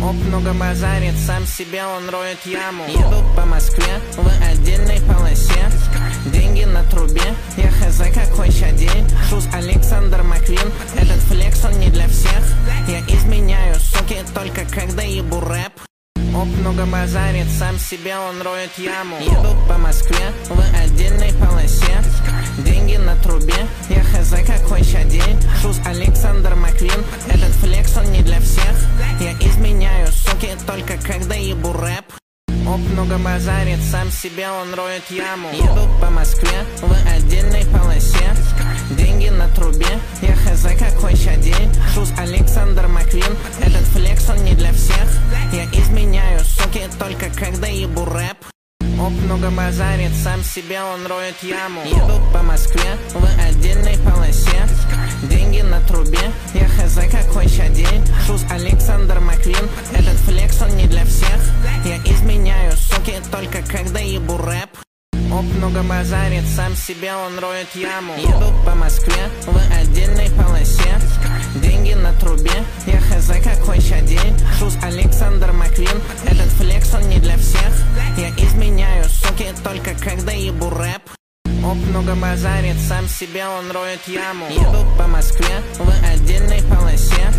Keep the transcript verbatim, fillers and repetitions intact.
Оп, много базарит, сам себе он роет яму. Еду по Москве в отдельной полосе, деньги на трубе, я хз какой ща день. Шуз Александр Маквин, этот флекс он не для всех. Я изменяю, суки, только когда ебу рэп. Оп, много базарит, сам себе он роет яму. Еду по Москве в отдельной полосе, деньги на трубе, я хз какой ща день. Шуз Александр Маквин, этот флекс он не для всех. Я изменяю, суки, только когда ебу рэп. Оп, много базарит, сам себе он роет яму. Еду по Москве в отдельной полосе, деньги на трубе, я хз какой ща день. Шуз Александр Маквин, этот флекс он не для всех. Я изменяю, суки, только когда ебу рэп. Оп, много базарит, сам себе он роет яму. Еду по Москве в отдельной полосе, деньги на трубе, я хз какой ща день. Шуз Александр Маквин, этот флекс он не для всех. Я изменяю, суки, только когда ебу рэп. Оп, много базарит, сам себе он роет яму. Еду по Москве в отдельной полосе, деньги на трубе, я хз какой ща день. Шуз Александр Маквин, этот флекс он не для всех. Я изменяю, суки, только когда ебу рэп. Оп, много базарит, сам себе он роет яму. Еду по Москве в отдельной полосе,